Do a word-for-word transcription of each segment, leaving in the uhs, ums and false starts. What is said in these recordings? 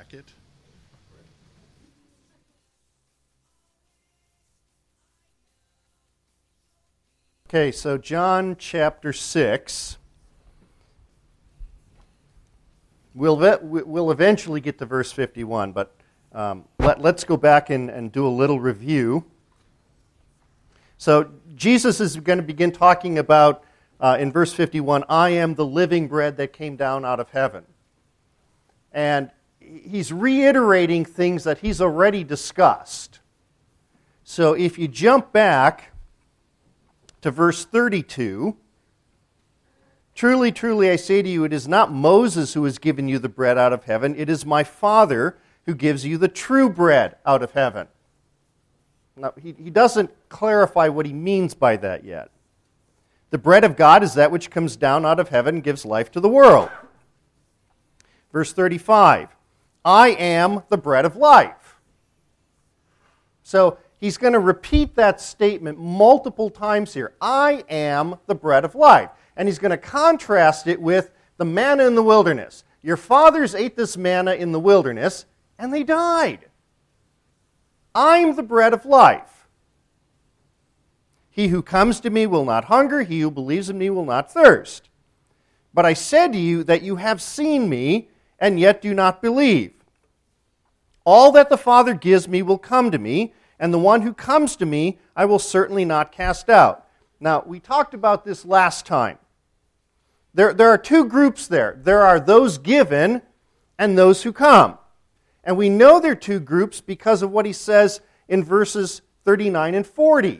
packet. Okay, so John chapter six. We'll, we'll eventually get to verse fifty-one, but um, let, let's go back and, and do a little review. So Jesus is going to begin talking about, uh, in verse fifty-one, I am the living bread that came down out of heaven. And he's reiterating things that he's already discussed. So if you jump back to verse thirty-two, truly, truly, I say to you, it is not Moses who has given you the bread out of heaven. It is my Father who gives you the true bread out of heaven. Now, he, he doesn't clarify what he means by that yet. The bread of God is that which comes down out of heaven and gives life to the world. Verse thirty-five, I am the bread of life. So he's going to repeat that statement multiple times here. I am the bread of life. And he's going to contrast it with the manna in the wilderness. Your fathers ate this manna in the wilderness, and they died. I'm the bread of life. He who comes to me will not hunger. He who believes in me will not thirst. But I said to you that you have seen me, and yet do not believe. All that the Father gives me will come to me, and the one who comes to me I will certainly not cast out. Now, we talked about this last time. There, there are two groups there. There are those given and those who come. And we know they're two groups because of what he says in verses thirty-nine and forty.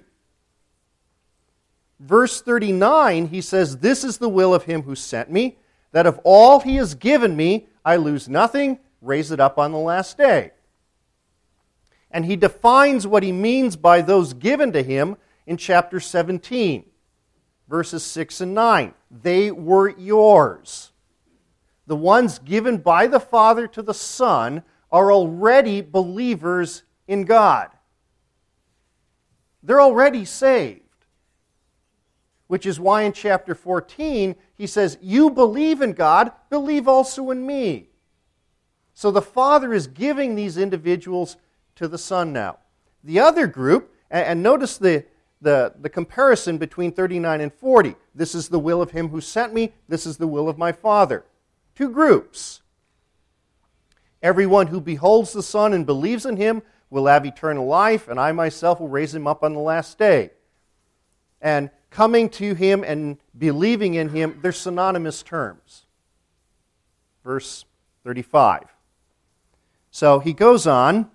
Verse thirty-nine, he says, this is the will of him who sent me, that of all he has given me, I lose nothing, raise it up on the last day. And he defines what he means by those given to him in chapter seventeen, verses six and nine. They were yours. The ones given by the Father to the Son are already believers in God. They're already saved. Which is why in chapter fourteen, he says, you believe in God, believe also in me. So the Father is giving these individuals to the Son now. The other group, and notice the The, the comparison between thirty-nine and forty. This is the will of him who sent me. This is the will of my Father. Two groups. Everyone who beholds the Son and believes in him will have eternal life, and I myself will raise him up on the last day. And coming to him and believing in him, they're synonymous terms. Verse thirty-five. So he goes on.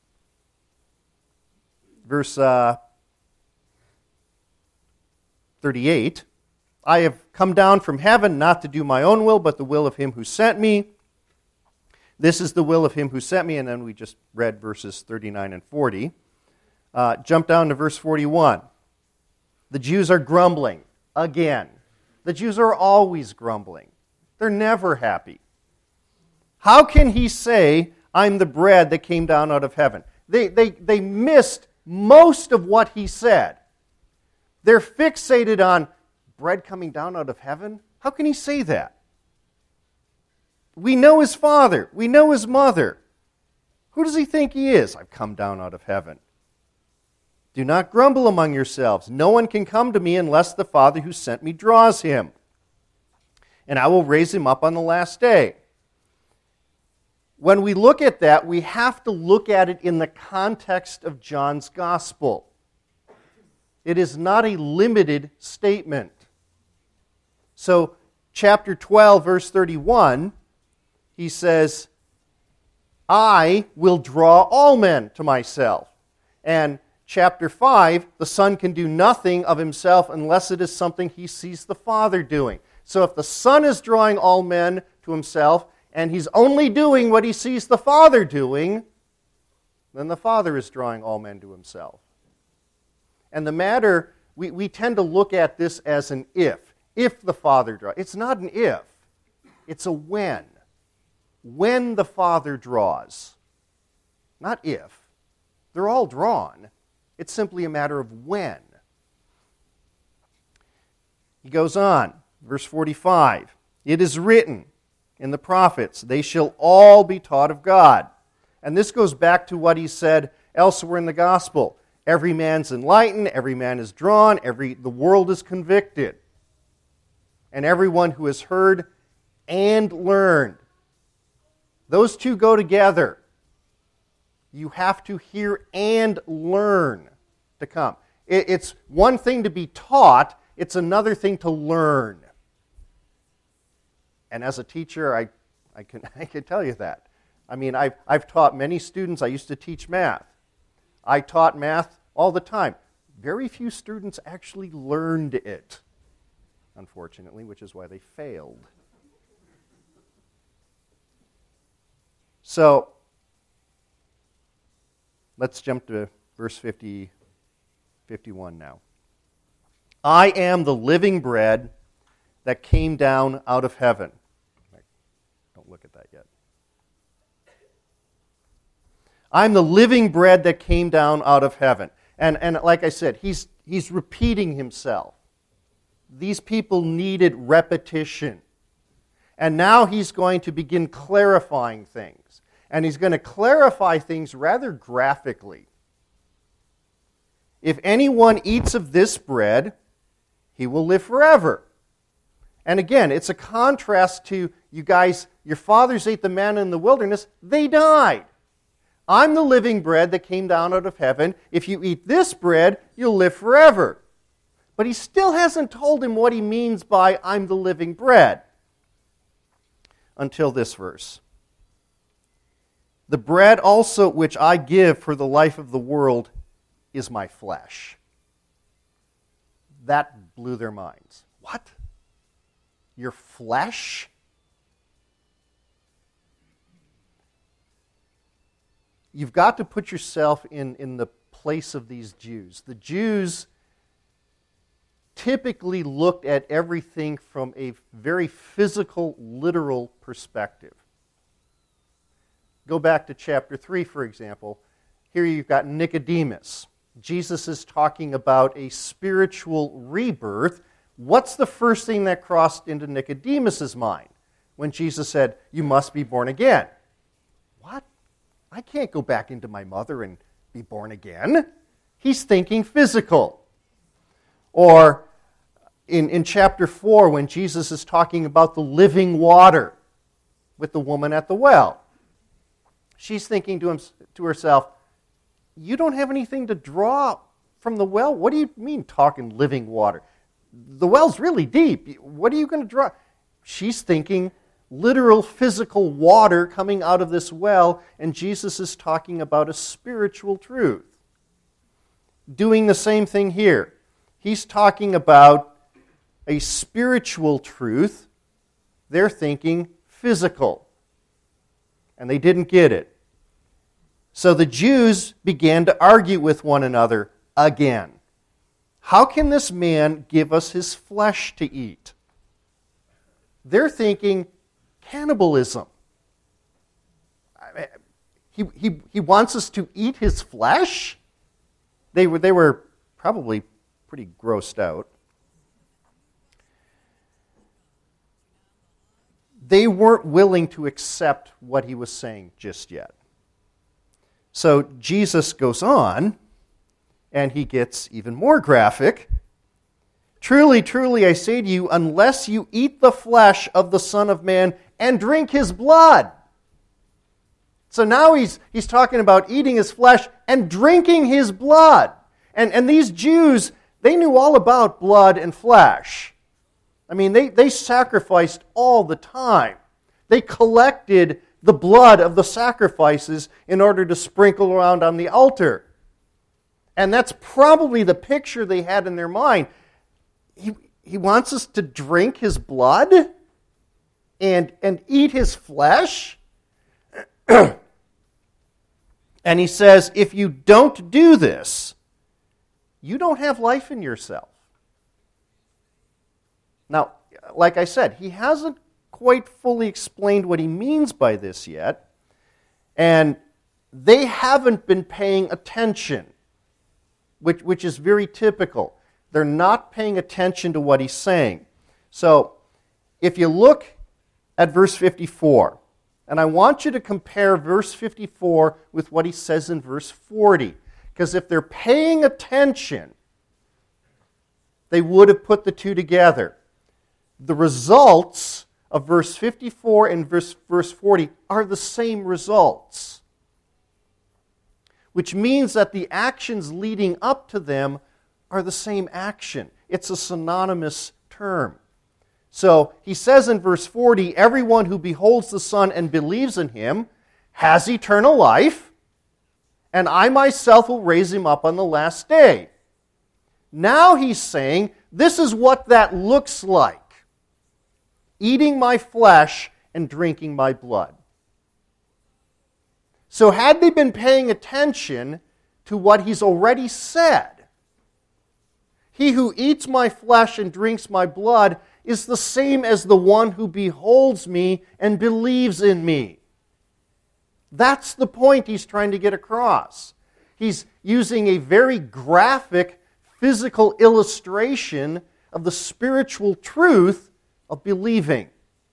Verse uh, thirty-eight, I have come down from heaven not to do my own will, but the will of him who sent me. This is the will of him who sent me. And then we just read verses thirty-nine and forty. Uh, jump down to verse forty-one. The Jews are grumbling again. The Jews are always grumbling. They're never happy. How can he say, I'm the bread that came down out of heaven? They, they, they missed most of what he said. They're fixated on bread coming down out of heaven. How can he say that? We know his father. We know his mother. Who does he think he is? I've come down out of heaven. Do not grumble among yourselves. No one can come to me unless the Father who sent me draws him. And I will raise him up on the last day. When we look at that, we have to look at it in the context of John's Gospel. It is not a limited statement. So, chapter twelve, verse thirty-one, he says, I will draw all men to myself. And chapter five, the Son can do nothing of himself unless it is something he sees the Father doing. So if the Son is drawing all men to himself, and he's only doing what he sees the Father doing, then the Father is drawing all men to himself. And the matter, we, we tend to look at this as an if. If the Father draws. It's not an if. It's a when. When the Father draws. Not if. They're all drawn. It's simply a matter of when. He goes on, verse forty-five. It is written, and the prophets. They shall all be taught of God. And this goes back to what he said elsewhere in the gospel. Every man's enlightened, every man is drawn, every the world is convicted. And everyone who has heard and learned. Those two go together. You have to hear and learn to come. It's one thing to be taught, it's another thing to learn. And as a teacher, I, I, can, I can tell you that. I mean, I've, I've taught many students. I used to teach math. I taught math all the time. Very few students actually learned it, unfortunately, which is why they failed. So, let's jump to verse fifty, fifty-one now. I am the living bread that came down out of heaven. Don't look at that yet. I'm the living bread that came down out of heaven. And, and like I said, he's, he's repeating himself. These people needed repetition. And now he's going to begin clarifying things. And he's going to clarify things rather graphically. If anyone eats of this bread, he will live forever. And again, it's a contrast to you guys, your fathers ate the manna in the wilderness, they died. I'm the living bread that came down out of heaven. If you eat this bread, you'll live forever. But he still hasn't told him what he means by I'm the living bread until this verse. The bread also which I give for the life of the world is my flesh. That blew their minds. What? Your flesh? You've got to put yourself in, in the place of these Jews. The Jews typically looked at everything from a very physical, literal perspective. Go back to chapter three, for example. Here you've got Nicodemus. Jesus is talking about a spiritual rebirth. What's the first thing that crossed into Nicodemus's mind when Jesus said, you must be born again? What? I can't go back into my mother and be born again. He's thinking physical. Or in, in chapter four, when Jesus is talking about the living water with the woman at the well, she's thinking to, him, to herself, you don't have anything to draw from the well? What do you mean talking living water? The well's really deep. What are you going to draw? She's thinking literal physical water coming out of this well, and Jesus is talking about a spiritual truth. Doing the same thing here. He's talking about a spiritual truth. They're thinking physical. And they didn't get it. So the Jews began to argue with one another again. How can this man give us his flesh to eat? They're thinking cannibalism. He, he, he wants us to eat his flesh? They were, they were probably pretty grossed out. They weren't willing to accept what he was saying just yet. So Jesus goes on, and he gets even more graphic. Truly, truly, I say to you, unless you eat the flesh of the Son of Man and drink his blood. So now he's, he's talking about eating his flesh and drinking his blood. And, and these Jews, they knew all about blood and flesh. I mean, they, they sacrificed all the time. They collected the blood of the sacrifices in order to sprinkle around on the altar. And that's probably the picture they had in their mind. He, he wants us to drink his blood and, and eat his flesh. And he says, if you don't do this, you don't have life in yourself. Now, like I said, he hasn't quite fully explained what he means by this yet. And they haven't been paying attention, which, which is very typical. They're not paying attention to what he's saying. So, if you look at verse fifty-four. And I want you to compare verse fifty-four with what he says in verse forty. Because if they're paying attention, they would have put the two together. The results of verse fifty-four and verse, verse forty are the same results. Which means that the actions leading up to them are the same action. It's a synonymous term. So he says in verse forty, everyone who beholds the Son and believes in him has eternal life, and I myself will raise him up on the last day. Now he's saying, this is what that looks like. Eating my flesh and drinking my blood. So had they been paying attention to what he's already said, he who eats my flesh and drinks my blood is the same as the one who beholds me and believes in me. That's the point he's trying to get across. He's using a very graphic, physical illustration of the spiritual truth of believing.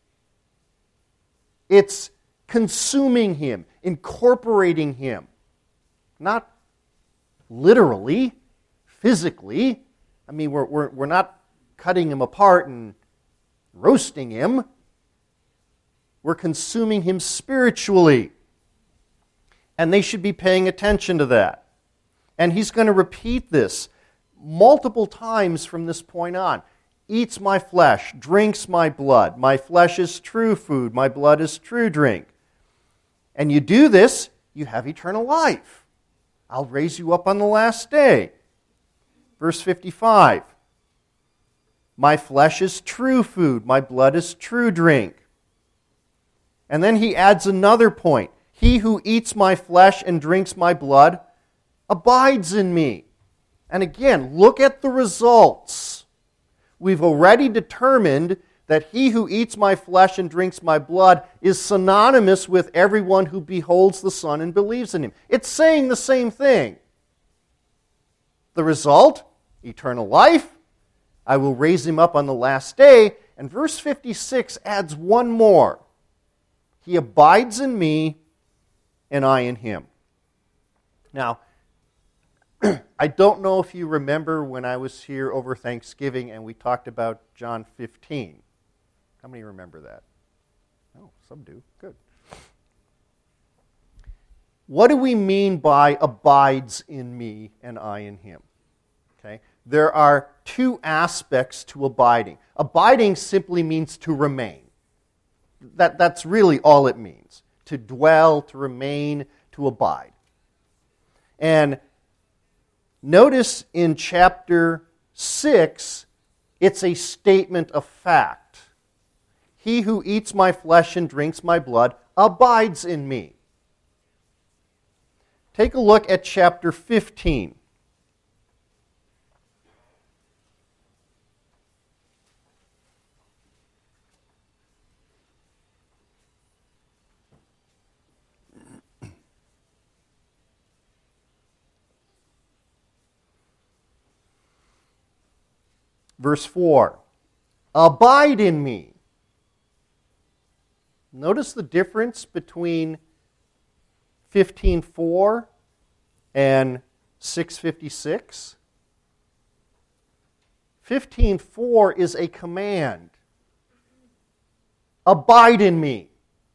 It's consuming him, incorporating him. Not literally, physically. I mean, we're, we're, we're not cutting him apart and roasting him. We're consuming him spiritually. And they should be paying attention to that. And he's going to repeat this multiple times from this point on. Eats my flesh, drinks my blood. My flesh is true food, my blood is true drink. And you do this, you have eternal life. I'll raise you up on the last day. Verse fifty-five. My flesh is true food, my blood is true drink. And then he adds another point. He who eats my flesh and drinks my blood abides in me. And again, look at the results. We've already determined that he who eats my flesh and drinks my blood is synonymous with everyone who beholds the Son and believes in him. It's saying the same thing. The result, eternal life. I will raise him up on the last day. And verse fifty-six adds one more. He abides in me, and I in him. Now, I don't know if you remember when I was here over Thanksgiving and we talked about John fifteen. How many remember that? Oh, some do. Good. What do we mean by abides in me and I in him? Okay. There are two aspects to abiding. Abiding simply means to remain. That, that's really all it means. To dwell, to remain, to abide. And notice in chapter six, it's a statement of fact. He who eats my flesh and drinks my blood abides in me. Take a look at chapter fifteen. Verse four, abide in me. Notice the difference between fifteen four and six fifty-six. fifteen four is a command. Abide in me.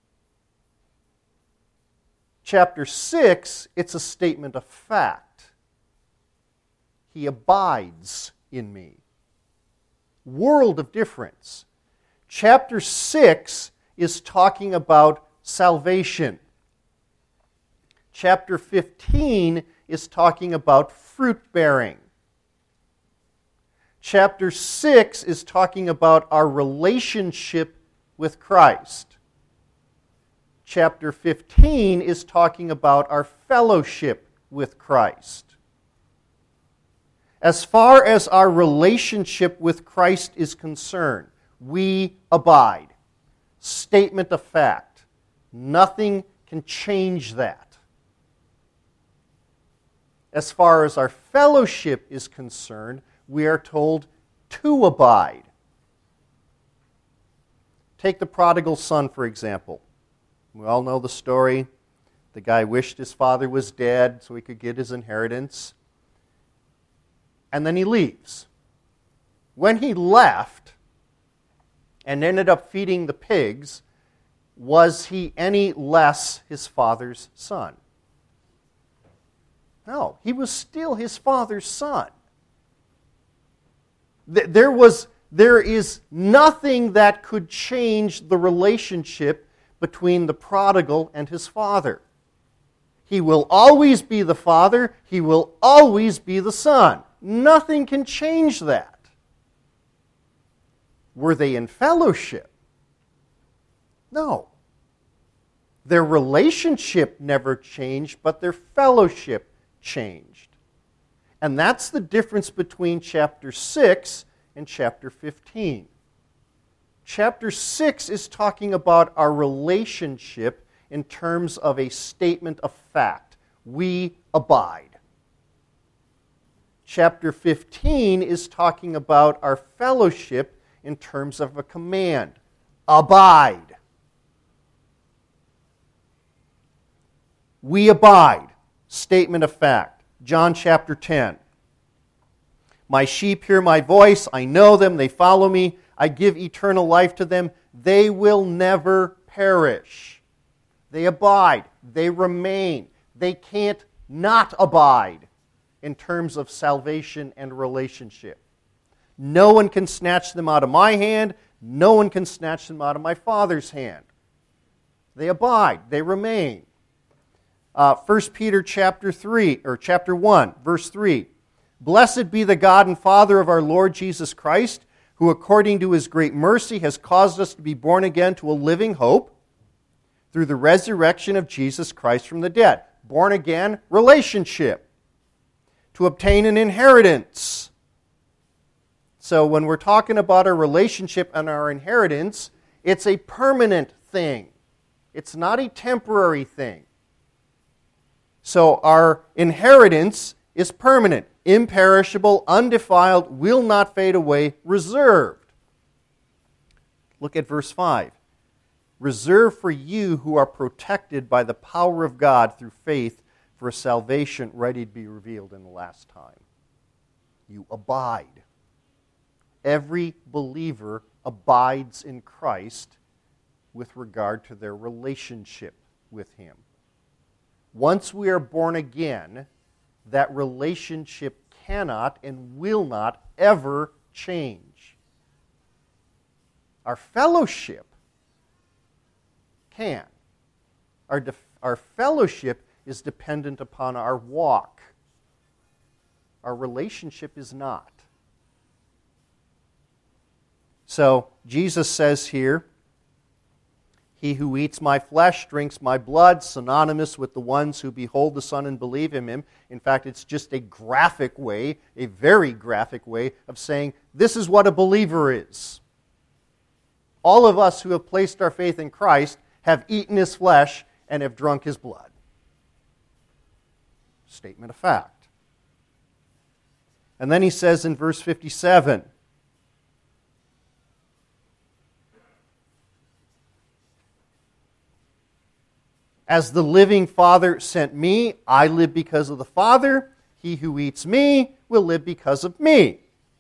Chapter six, it's a statement of fact. He abides in me. World of difference. Chapter six is talking about salvation. Chapter fifteen is talking about fruit bearing. Chapter six is talking about our relationship with Christ. Chapter fifteen is talking about our fellowship with Christ. As far as our relationship with Christ is concerned, we abide. Statement of fact. Nothing can change that. As far as our fellowship is concerned, we are told to abide. Take the prodigal son, for example. We all know the story. The guy wished his father was dead so he could get his inheritance. And then he leaves. When he left and ended up feeding the pigs, was he any less his father's son? No, he was still his father's son. There was, there is nothing that could change the relationship between the prodigal and his father. He will always be the father. He will always be the son. Nothing can change that. Were they in fellowship? No. Their relationship never changed, but their fellowship changed. And that's the difference between chapter six and chapter fifteen. Chapter six is talking about our relationship in terms of a statement of fact. We abide. Chapter fifteen is talking about our fellowship in terms of a command. Abide. We abide. Statement of fact. John chapter ten. My sheep hear my voice. I know them. They follow me. I give eternal life to them. They will never perish. They abide. They remain. They can't not abide in terms of salvation and relationship. No one can snatch them out of my hand. No one can snatch them out of my Father's hand. They abide. They remain. Uh, First Peter chapter three, or chapter one, verse three. Blessed be the God and Father of our Lord Jesus Christ, who according to His great mercy has caused us to be born again to a living hope through the resurrection of Jesus Christ from the dead. Born again, relationship. To obtain an inheritance. So when we're talking about our relationship and our inheritance, it's a permanent thing. It's not a temporary thing. So our inheritance is permanent, imperishable, undefiled, will not fade away, reserved. Look at verse five. Reserved for you who are protected by the power of God through faith for a salvation ready to be revealed in the last time. You abide. Every believer abides in Christ with regard to their relationship with Him. Once we are born again, that relationship cannot and will not ever change. Our fellowship can. Our, def- our fellowship is dependent upon our walk. Our relationship is not. So, Jesus says here, he who eats my flesh, drinks my blood, synonymous with the ones who behold the Son and believe in Him. In fact, it's just a graphic way, a very graphic way of saying this is what a believer is. All of us who have placed our faith in Christ have eaten His flesh and have drunk His blood. Statement of fact. And then he says in verse fifty-seven, as the living Father sent me, I live because of the Father. He who eats me will live because of me.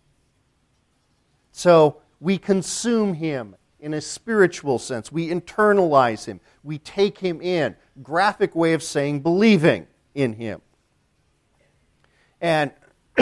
So we consume Him in a spiritual sense. We internalize Him. We take Him in. Graphic way of saying believing in Him. And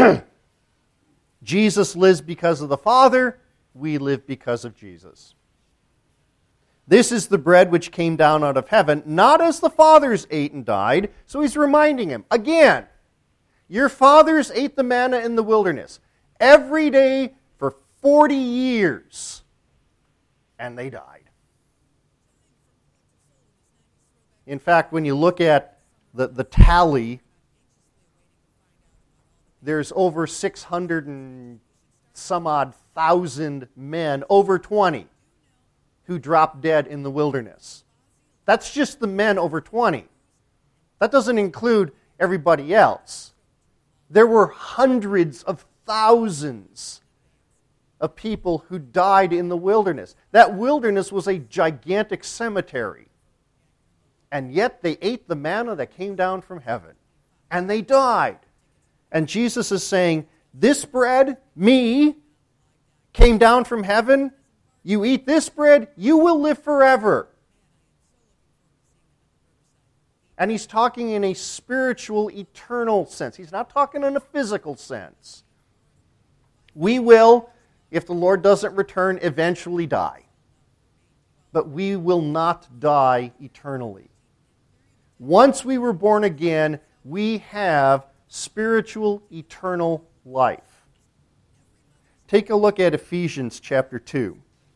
Jesus lives because of the Father. We live because of Jesus. This is the bread which came down out of heaven, not as the fathers ate and died. So he's reminding him, again, your fathers ate the manna in the wilderness every day for forty years, and they died. In fact, when you look at the, the tally, there's over six hundred and some odd thousand men, over twenty, who dropped dead in the wilderness. That's just the men over twenty. That doesn't include everybody else. There were hundreds of thousands of people who died in the wilderness. That wilderness was a gigantic cemetery. And yet they ate the manna that came down from heaven. And they died. And Jesus is saying, this bread, me, came down from heaven. You eat this bread, you will live forever. And he's talking in a spiritual, eternal sense. He's not talking in a physical sense. We will, if the Lord doesn't return, eventually die. But we will not die eternally. Once we were born again, we have spiritual, eternal life. Take a look at Ephesians chapter two.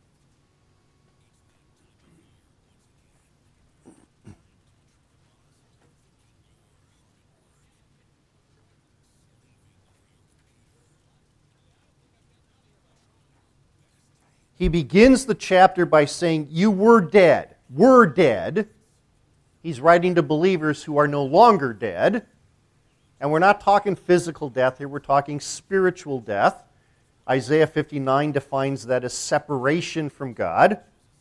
He begins the chapter by saying, you were dead. Were dead. He's writing to believers who are no longer dead. And we're not talking physical death here, we're talking spiritual death. Isaiah fifty-nine defines that as separation from God.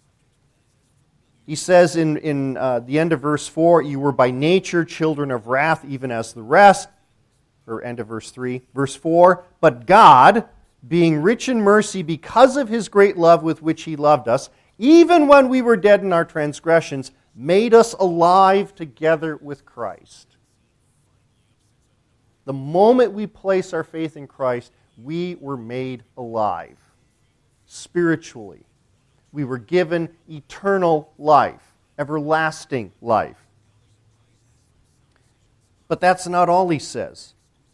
He says in, in uh, the end of verse four, you were by nature children of wrath, even as the rest. Or end of verse three. Verse four, but God, being rich in mercy because of his great love with which he loved us, even when we were dead in our transgressions, made us alive together with Christ. The moment we place our faith in Christ, we were made alive spiritually. We were given eternal life, everlasting life. But that's not all he says.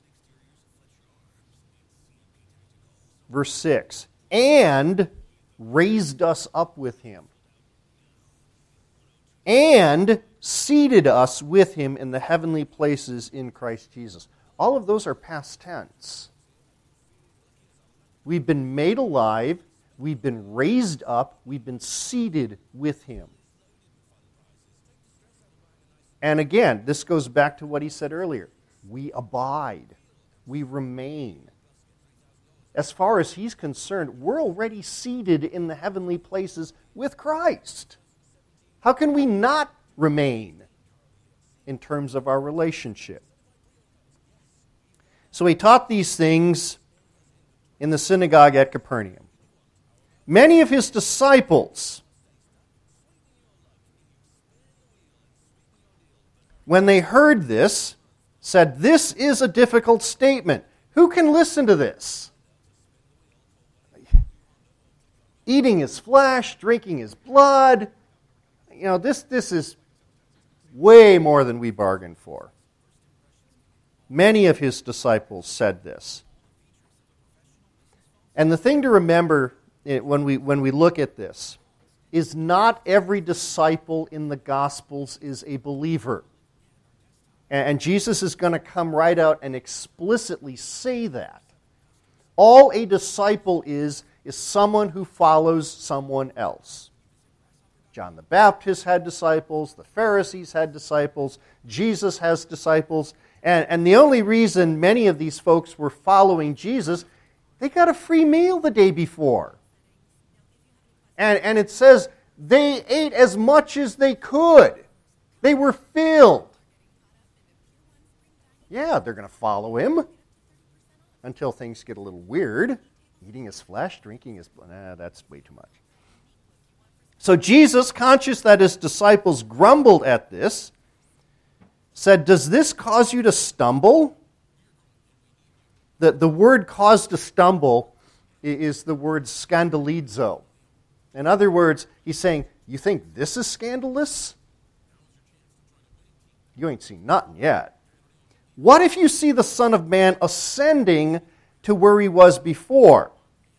Verse six, and raised us up with him, and seated us with him in the heavenly places in Christ Jesus. All of those are past tense. We've been made alive, we've been raised up, we've been seated with him. And again, this goes back to what he said earlier. We abide, we remain. As far as he's concerned, we're already seated in the heavenly places with Christ. How can we not remain in terms of our relationship? So he taught these things in the synagogue at Capernaum. Many of his disciples, when they heard this, said, this is a difficult statement. Who can listen to this? Eating his flesh, drinking his blood. You know, this, this is way more than we bargained for. Many of his disciples said this. And the thing to remember when we, when we look at this is not every disciple in the Gospels is a believer. And Jesus is going to come right out and explicitly say that. All a disciple is, is someone who follows someone else. John the Baptist had disciples, the Pharisees had disciples, Jesus has disciples, and, and the only reason many of these folks were following Jesus, they got a free meal the day before. And, and it says they ate as much as they could. They were filled. Yeah, they're going to follow him until things get a little weird. Eating his flesh, drinking his blood. Nah, that's way too much. So Jesus, conscious that his disciples grumbled at this, said, does this cause you to stumble? The, the word cause to stumble is the word scandalizo. In other words, he's saying, you think this is scandalous? You ain't seen nothing yet. What if you see the Son of Man ascending to where he was before?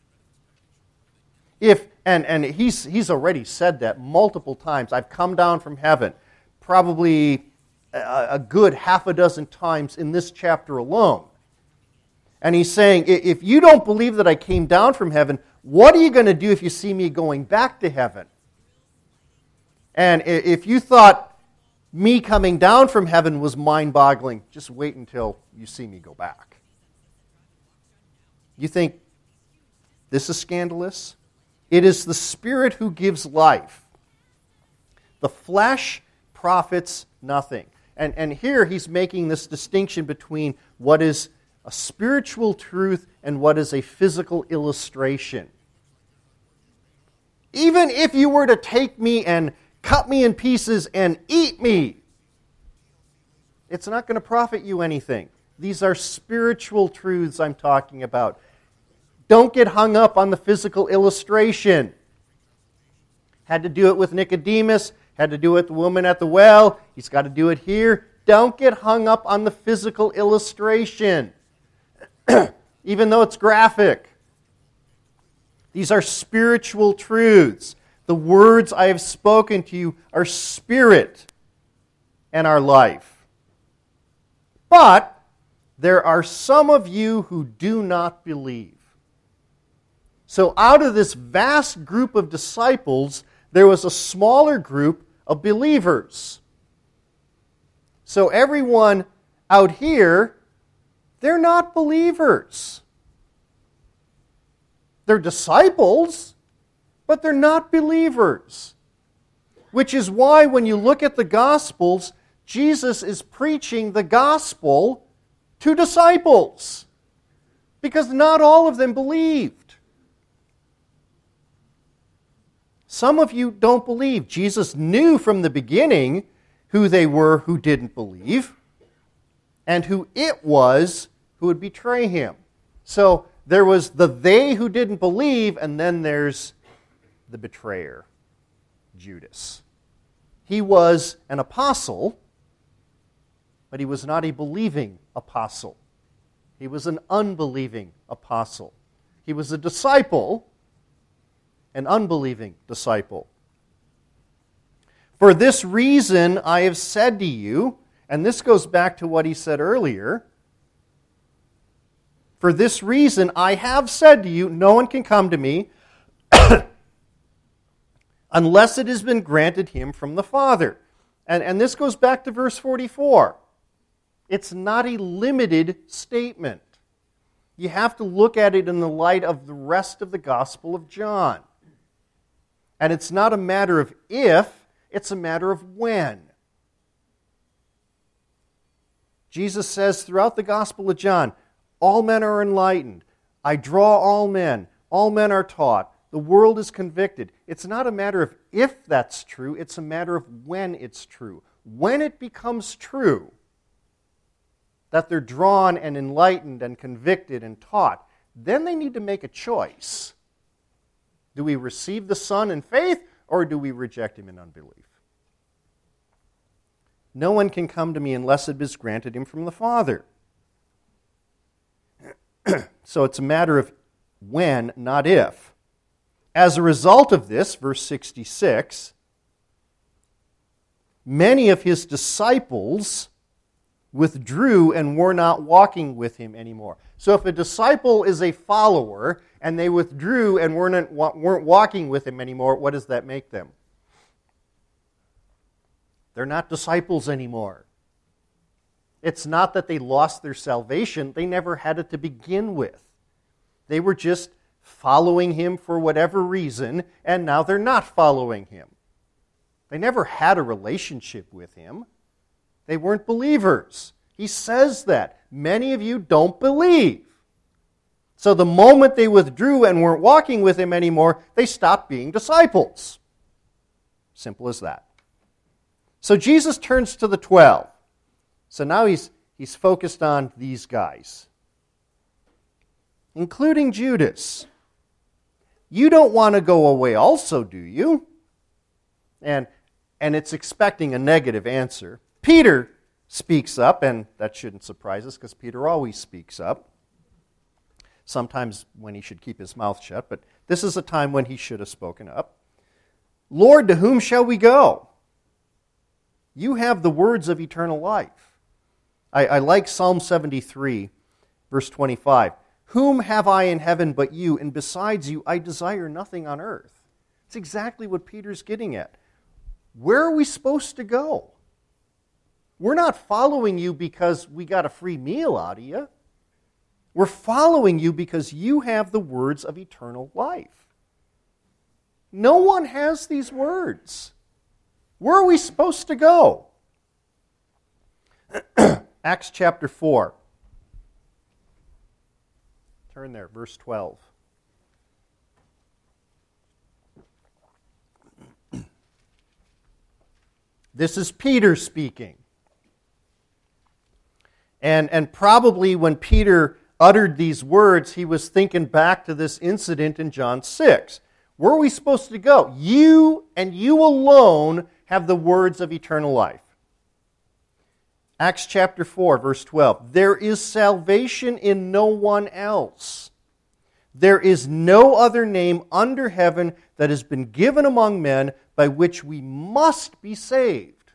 If and and he's he's already said that multiple times. I've come down from heaven, probably a, a good half a dozen times in this chapter alone. And he's saying, if you don't believe that I came down from heaven, what are you going to do if you see me going back to heaven? And if you thought me coming down from heaven was mind-boggling, just wait until you see me go back. You think This is scandalous. It is the Spirit who gives life. The flesh profits nothing. And, and here he's making this distinction between what is a spiritual truth and what is a physical illustration. Even if you were to take me and cut me in pieces and eat me, it's not going to profit you anything. These are spiritual truths I'm talking about. Don't get hung up on the physical illustration. Had to do it with Nicodemus, had to do it with the woman at the well, he's got to do it here. Don't get hung up on the physical illustration, even though it's graphic. These are spiritual truths. The words I have spoken to you are spirit and are life. But there are some of you who do not believe. So out of this vast group of disciples, there was a smaller group of believers. So everyone out here, they're not believers. They're disciples, but they're not believers. Which is why when you look at the Gospels, Jesus is preaching the gospel to disciples. Because not all of them believed. Some of you don't believe. Jesus knew from the beginning who they were who didn't believe and who it was who would betray him. So there was the they who didn't believe, and then there's the betrayer, Judas. He was an apostle, but he was not a believing apostle. He was an unbelieving apostle. He was a disciple, an unbelieving disciple. For this reason I have said to you, and this goes back to what he said earlier, for this reason I have said to you, no one can come to me unless it has been granted him from the Father. And, and this goes back to verse forty-four. It's not a limited statement. You have to look at it in the light of the rest of the Gospel of John. And it's not a matter of if, it's a matter of when. Jesus says throughout the Gospel of John, all men are enlightened. I draw all men. All men are taught. The world is convicted. It's not a matter of if that's true, it's a matter of when it's true. When it becomes true that they're drawn and enlightened and convicted and taught, then they need to make a choice. Do we receive the Son in faith, or do we reject him in unbelief? No one can come to me unless it is granted him from the Father. So it's a matter of when, not if. As a result of this, verse sixty-six, many of his disciples withdrew and were not walking with him anymore. So if a disciple is a follower and they withdrew and weren't, weren't walking with him anymore, what does that make them? They're not disciples anymore. It's not that they lost their salvation. They never had it to begin with. They were just following him for whatever reason, and now they're not following him. They never had a relationship with him. They weren't believers. He says that. Many of you don't believe. So the moment they withdrew and weren't walking with him anymore, they stopped being disciples. Simple as that. So Jesus turns to the twelve. So now he's, he's focused on these guys, including Judas. You don't want to go away also, do you? And, and it's expecting a negative answer. Peter speaks up, and that shouldn't surprise us because Peter always speaks up. Sometimes when he should keep his mouth shut, but this is a time when he should have spoken up. Lord, to whom shall we go? You have the words of eternal life. I, I like Psalm seventy-three, verse twenty-five. Whom have I in heaven but you, and besides you I desire nothing on earth. It's exactly what Peter's getting at. Where are we supposed to go? We're not following you because we got a free meal out of you. We're following you because you have the words of eternal life. No one has these words. Where are we supposed to go? Acts chapter four. Turn there, verse twelve. This is Peter speaking. And, and probably when Peter uttered these words, he was thinking back to this incident in John six. Where are we supposed to go? You and you alone have the words of eternal life. Acts chapter four, verse twelve. There is salvation in no one else. There is no other name under heaven that has been given among men by which we must be saved.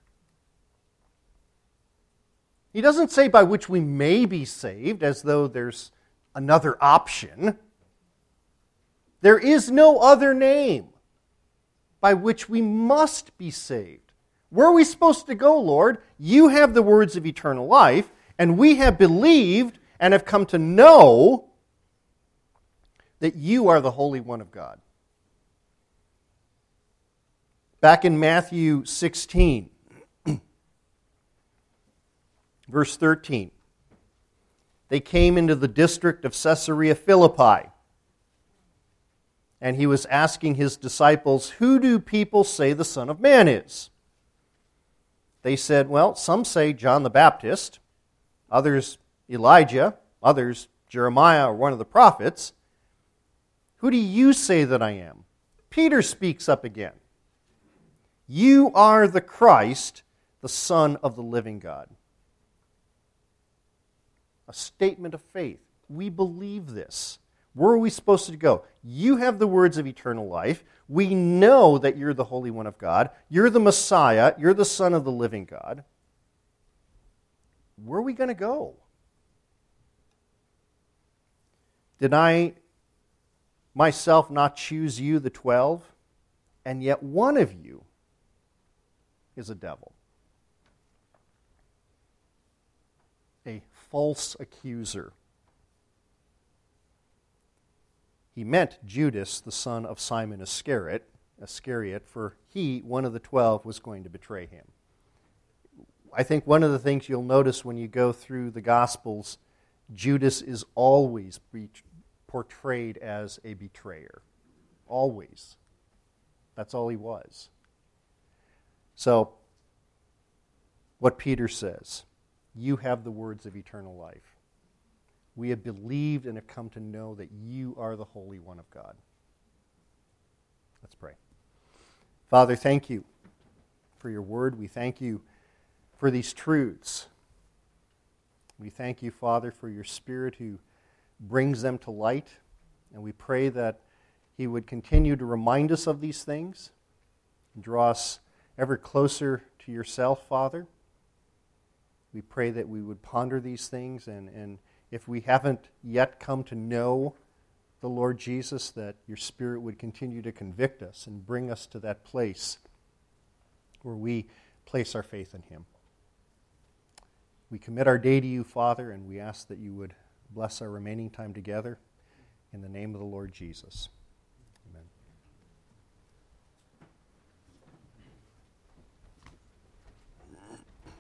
He doesn't say by which we may be saved, as though there's another option. There is no other name by which we must be saved. Where are we supposed to go, Lord? You have the words of eternal life, and we have believed and have come to know that you are the Holy One of God. Back in Matthew sixteen, verse thirteen, they came into the district of Caesarea Philippi, and he was asking his disciples, "Who do people say the Son of Man is?" They said, "Well, some say John the Baptist, others Elijah, others Jeremiah or one of the prophets. Who do you say that I am?" Peter speaks up again. "You are the Christ, the Son of the living God." A statement of faith. We believe this. Where are we supposed to go? You have the words of eternal life. We know that you're the Holy One of God. You're the Messiah. You're the Son of the living God. Where are we going to go? Did I myself not choose you, the twelve? And yet one of you is a devil. A false accuser. He meant Judas, the son of Simon Iscariot, Iscariot, for he, one of the twelve, was going to betray him. I think one of the things you'll notice when you go through the Gospels, Judas is always be- portrayed as a betrayer. Always. That's all he was. So, what Peter says, you have the words of eternal life. We have believed and have come to know that you are the Holy One of God. Let's pray. Father, thank you for your word. We thank you for these truths. We thank you, Father, for your Spirit who brings them to light. And we pray that he would continue to remind us of these things and draw us ever closer to yourself, Father. We pray that we would ponder these things, and, and if we haven't yet come to know the Lord Jesus, that your Spirit would continue to convict us and bring us to that place where we place our faith in him. We commit our day to you, Father, and we ask that you would bless our remaining time together in the name of the Lord Jesus.